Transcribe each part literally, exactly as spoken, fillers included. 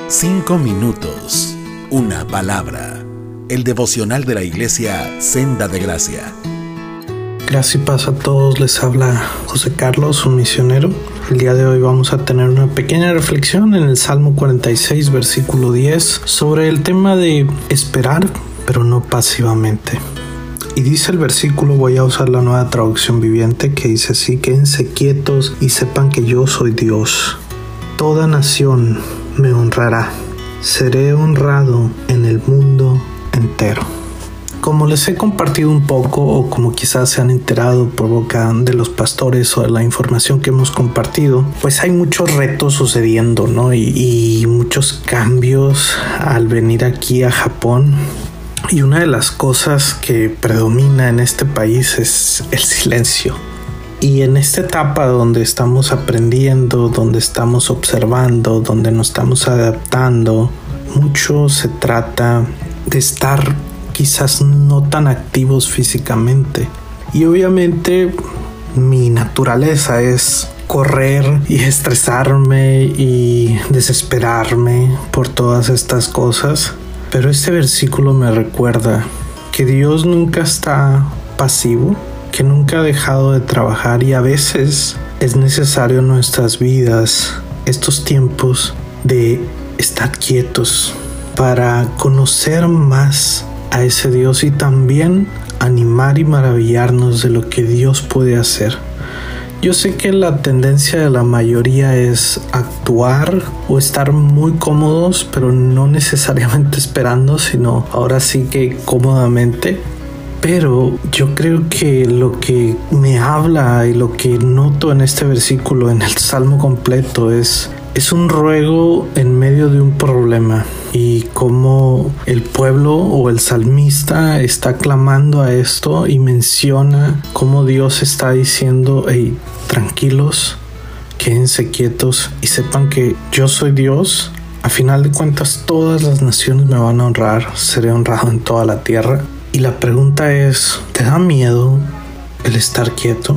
Cinco minutos, una palabra. El devocional de la iglesia Senda de Gracia. Gracias y paz a todos, les habla José Carlos, un misionero. El día de hoy vamos a tener una pequeña reflexión en el Salmo cuarenta y seis, versículo diez, sobre el tema de esperar, pero no pasivamente. Y dice el versículo, voy a usar la Nueva Traducción Viviente, que dice así: quédense quietos y sepan que yo soy Dios. Toda nación me honrará. Seré honrado en el mundo entero. Como les he compartido un poco, o como quizás se han enterado por boca de los pastores o de la información que hemos compartido, pues hay muchos retos sucediendo, ¿no? Y, y muchos cambios al venir aquí a Japón. Y una de las cosas que predomina en este país es el silencio. Y en esta etapa donde estamos aprendiendo, donde estamos observando, donde nos estamos adaptando, mucho se trata de estar quizás no tan activos físicamente. Y obviamente mi naturaleza es correr y estresarme y desesperarme por todas estas cosas. Pero este versículo me recuerda que Dios nunca está pasivo, que nunca ha dejado de trabajar, y a veces es necesario en nuestras vidas estos tiempos de estar quietos para conocer más a ese Dios y también animar y maravillarnos de lo que Dios puede hacer. Yo sé que la tendencia de la mayoría es actuar o estar muy cómodos, pero no necesariamente esperando, sino ahora sí que cómodamente. Pero yo creo que lo que me habla y lo que noto en este versículo, en el Salmo completo, es, es un ruego en medio de un problema. Y cómo el pueblo o el salmista está clamando a esto y menciona cómo Dios está diciendo: hey, tranquilos, quédense quietos y sepan que yo soy Dios. A final de cuentas, todas las naciones me van a honrar, seré honrado en toda la tierra. Y la pregunta es, ¿te da miedo el estar quieto?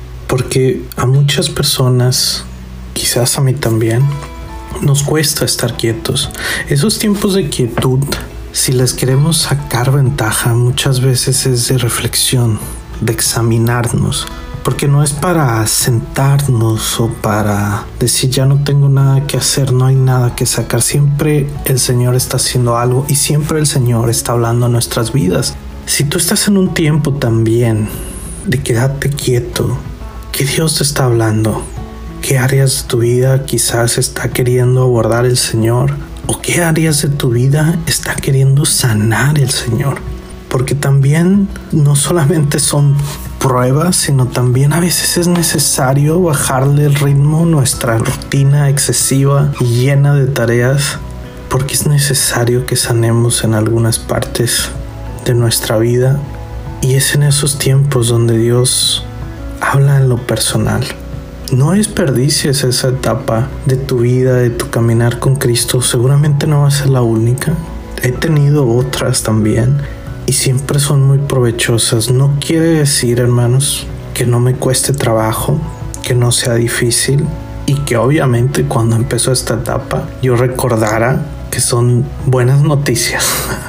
Porque a muchas personas, quizás a mí también, nos cuesta estar quietos. Esos tiempos de quietud, si les queremos sacar ventaja, muchas veces es de reflexión, de examinarnos. Porque no es para sentarnos o para decir ya no tengo nada que hacer, no hay nada que sacar. Siempre el Señor está haciendo algo y siempre el Señor está hablando a nuestras vidas. Si tú estás en un tiempo también de quedarte quieto, ¿qué Dios te está hablando? ¿Qué áreas de tu vida quizás está queriendo abordar el Señor? ¿O qué áreas de tu vida está queriendo sanar el Señor? Porque también no solamente son pruebas, sino también a veces es necesario bajarle el ritmo a nuestra rutina excesiva y llena de tareas, porque es necesario que sanemos en algunas partes de nuestra vida. Y es en esos tiempos donde Dios habla en lo personal. No desperdicies esa etapa de tu vida, de tu caminar con Cristo. Seguramente no va a ser la única. He tenido otras también y siempre son muy provechosas. No quiere decir, hermanos, que no me cueste trabajo, que no sea difícil, y que obviamente cuando empezó esta etapa yo recordara que son buenas noticias.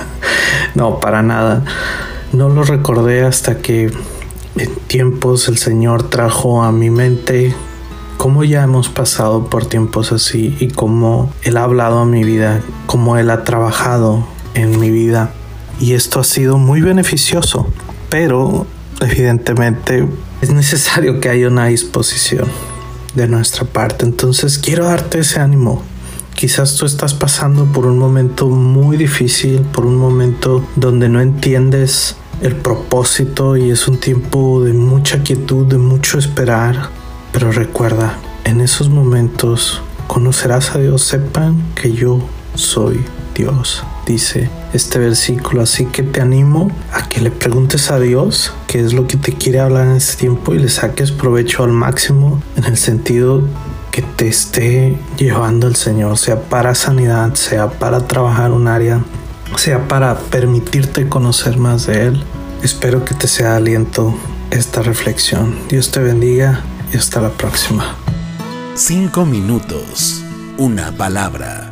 No, para nada. No lo recordé hasta que en tiempos el Señor trajo a mi mente cómo ya hemos pasado por tiempos así y cómo Él ha hablado a mi vida, cómo Él ha trabajado en mi vida. Y esto ha sido muy beneficioso, pero evidentemente es necesario que haya una disposición de nuestra parte. Entonces quiero darte ese ánimo. Quizás tú estás pasando por un momento muy difícil, por un momento donde no entiendes el propósito y es un tiempo de mucha quietud, de mucho esperar. Pero recuerda, en esos momentos conocerás a Dios. Sepan que yo soy Dios, dice este versículo. Así que te animo a que le preguntes a Dios qué es lo que te quiere hablar en este tiempo y le saques provecho al máximo, en el sentido que te esté llevando el Señor, sea para sanidad, sea para trabajar un área, sea para permitirte conocer más de Él. Espero que te sea de aliento esta reflexión. Dios te bendiga y hasta la próxima. Cinco minutos, una palabra.